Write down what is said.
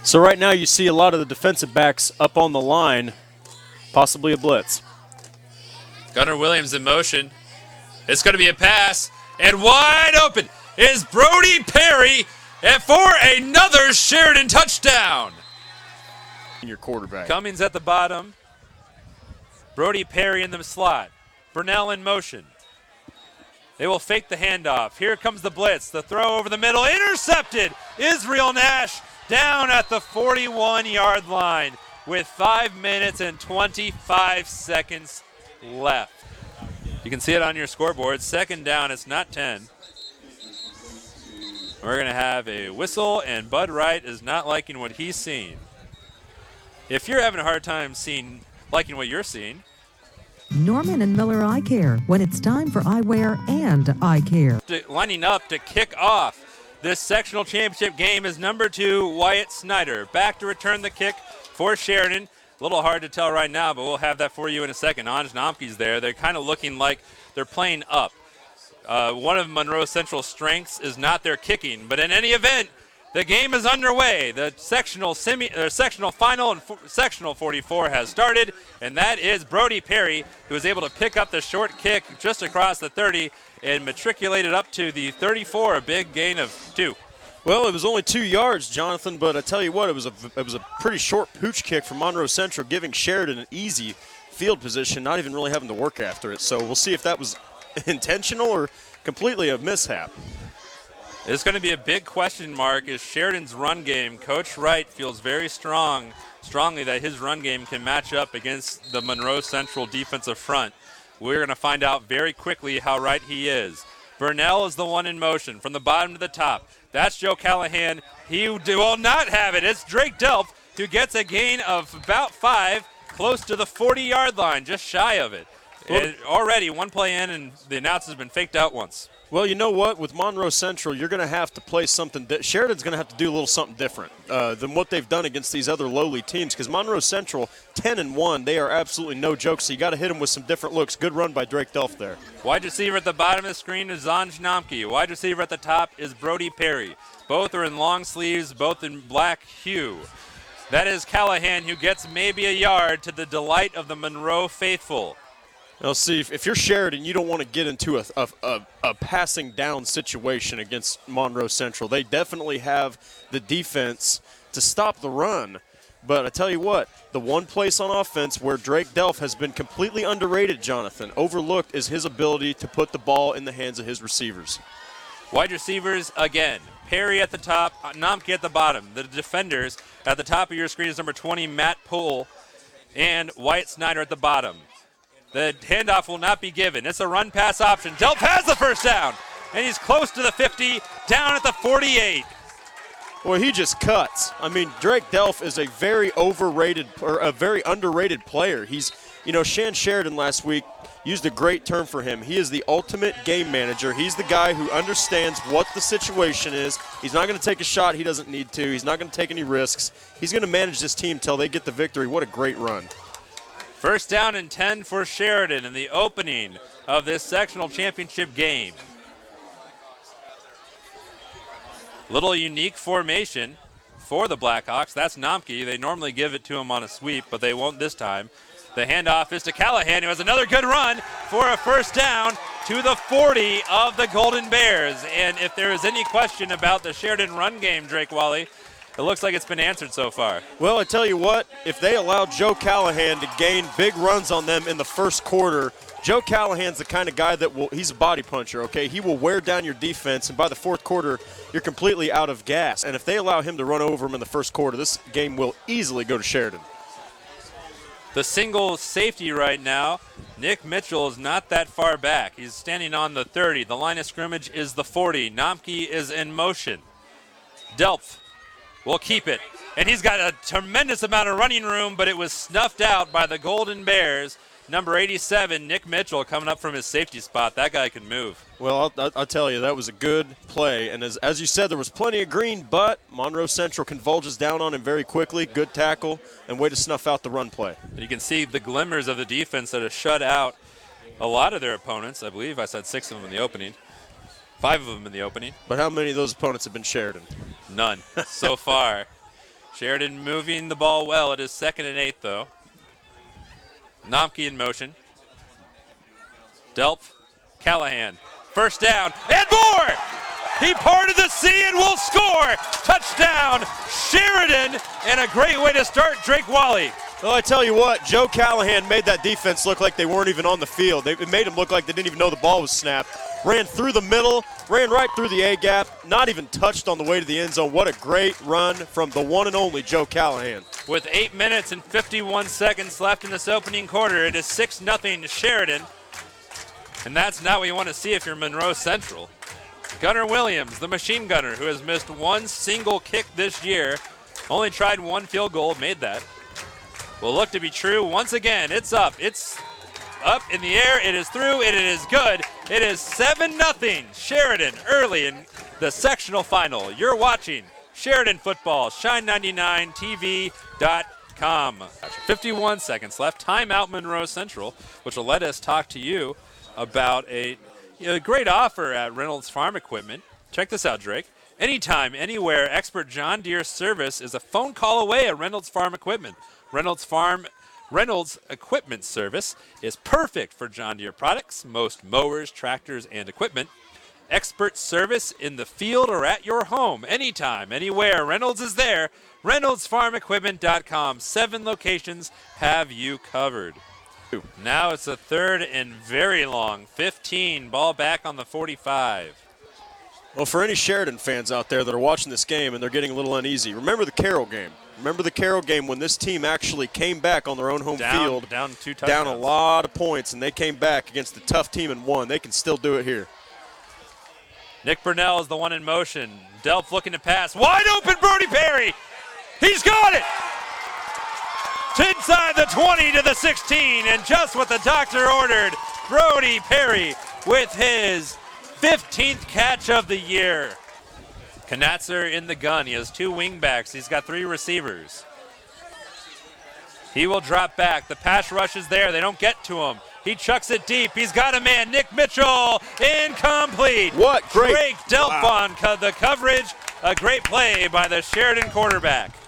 So right now you see a lot of the defensive backs up on the line, possibly a blitz. Gunnar Williams in motion. It's going to be a pass, and wide open is Brody Perry for another Sheridan touchdown. Your quarterback. Cummings at the bottom. Brody Perry in the slot. Burnell in motion. They will fake the handoff. Here comes the blitz. The throw over the middle. Intercepted. Israel Nash down at the 41-yard line with 5 minutes and 25 seconds left. You can see it on your scoreboard. Second down. It's not 10. We're going to have a whistle, and Bud Wright is not liking what he's seeing. If you're having a hard time liking what you're seeing, Norman and Miller Eye Care, when it's time for eyewear and eye care. Lining up to kick off this sectional championship game is number 2, Wyatt Snyder. Back to return the kick for Sheridan. A little hard to tell right now, but we'll have that for you in a second. Anj Namke's there. They're kind of looking like they're playing up. One of Monroe Central's strengths is not their kicking, but in any event, the game is underway. The sectional final and sectional 44 has started, and that is Brody Perry, who was able to pick up the short kick just across the 30 and matriculated up to the 34, a big gain of 2. Well, it was only 2 yards, Jonathan, but I tell you what, it was a pretty short pooch kick from Monroe Central, giving Sheridan an easy field position, not even really having to work after it. So we'll see if that was intentional or completely a mishap. It's going to be a big question mark is Sheridan's run game. Coach Wright feels very strongly that his run game can match up against the Monroe Central defensive front. We're going to find out very quickly how right he is. Burnell is the one in motion from the bottom to the top. That's Joe Callahan. He will not have it. It's Drake Delp who gets a gain of about 5, close to the 40-yard line, just shy of it. And already one play in, and the announce has been faked out once. Well, you know what? With Monroe Central, you're going to have to play something. Sheridan's going to have to do a little something different than what they've done against these other lowly teams. Because Monroe Central, 10-1, they are absolutely no joke. So you got to hit them with some different looks. Good run by Drake Delf there. Wide receiver at the bottom of the screen is Anj Namke. Wide receiver at the top is Brody Perry. Both are in long sleeves, both in black hue. That is Callahan, who gets maybe a yard to the delight of the Monroe faithful. Now, see, if you're Sheridan, you don't want to get into a passing down situation against Monroe Central. They definitely have the defense to stop the run. But I tell you what, the one place on offense where Drake Delf has been completely underrated, Jonathan, overlooked, is his ability to put the ball in the hands of his receivers. Wide receivers, again, Perry at the top, Namke at the bottom. The defenders at the top of your screen is number 20, Matt Poole, and Wyatt Snyder at the bottom. The handoff will not be given. It's a run-pass option. Delp has the first down, and he's close to the 50, down at the 48. Well, he just cuts. I mean, Drake Delf is a very overrated or a very underrated player. Shan Sheridan last week used a great term for him. He is the ultimate game manager. He's the guy who understands what the situation is. He's not going to take a shot he doesn't need to. He's not going to take any risks. He's going to manage this team until they get the victory. What a great run. First down and 10 for Sheridan in the opening of this sectional championship game. Little unique formation for the Blackhawks. That's Namke. They normally give it to him on a sweep, but they won't this time. The handoff is to Callahan, who has another good run for a first down to the 40 of the Golden Bears. And if there is any question about the Sheridan run game, Drake Wally, it looks like it's been answered so far. Well, I tell you what, if they allow Joe Callahan to gain big runs on them in the first quarter, Joe Callahan's the kind of guy he's a body puncher, okay? He will wear down your defense, and by the fourth quarter, you're completely out of gas. And if they allow him to run over him in the first quarter, this game will easily go to Sheridan. The single safety right now, Nick Mitchell, is not that far back. He's standing on the 30. The line of scrimmage is the 40. Namke is in motion. Delp will keep it. And he's got a tremendous amount of running room, but it was snuffed out by the Golden Bears. Number 87, Nick Mitchell, coming up from his safety spot. That guy can move. Well, I'll tell you, that was a good play. And as you said, there was plenty of green, but Monroe Central converges down on him very quickly. Good tackle and way to snuff out the run play. And you can see the glimmers of the defense that have shut out a lot of their opponents. I believe I said 6 of them in the opening. 5 of them in the opening. But how many of those opponents have been Sheridan? None so far. Sheridan moving the ball well. It is 2nd and 8, though. Nomke in motion. Delp, Callahan. First down, and more! He parted the sea and will score! Touchdown, Sheridan, and a great way to start Drake Wally. Well, I tell you what, Joe Callahan made that defense look like they weren't even on the field. It made them look like they didn't even know the ball was snapped. Ran through the middle, ran right through the A-gap, not even touched on the way to the end zone. What a great run from the one and only Joe Callahan. With 8 minutes and 51 seconds left in this opening quarter, it is 6-0 to Sheridan. And that's not what you want to see if you're Monroe Central. Gunnar Williams, the machine gunner, who has missed one single kick this year, only tried one field goal, made that. Will look to be true once again. It's up. It's up in the air. It is through. It is good. It is 7-0 Sheridan early in the sectional final. You're watching Sheridan football, shine99tv.com. 51 seconds left. Timeout Monroe Central, which will let us talk to you about a great offer at Reynolds Farm Equipment. Check this out, Drake. Anytime, anywhere, expert John Deere service is a phone call away at Reynolds Farm Equipment. Reynolds Equipment Service is perfect for John Deere products, most mowers, tractors, and equipment. Expert service in the field or at your home. Anytime, anywhere, Reynolds is there. ReynoldsFarmEquipment.com. 7 locations have you covered. Now it's a 3rd and very long. 15, ball back on the 45. Well, for any Sheridan fans out there that are watching this game and they're getting a little uneasy, remember the Carroll game. Remember the Carroll game when this team actually came back on their own home field. Down 2 touchdowns. Down a lot of points, and they came back against a tough team and won. They can still do it here. Nick Burnell is the one in motion. Delp looking to pass. Wide open, Brody Perry. He's got it. Inside the 20 to the 16, and just what the doctor ordered, Brody Perry with his 15th catch of the year. Knatzer in the gun. He has 2 wingbacks. He's got 3 receivers. He will drop back. The pass rush is there. They don't get to him. He chucks it deep. He's got a man. Nick Mitchell, incomplete. What great. Drake Delp on the coverage. A great play by the Sheridan quarterback.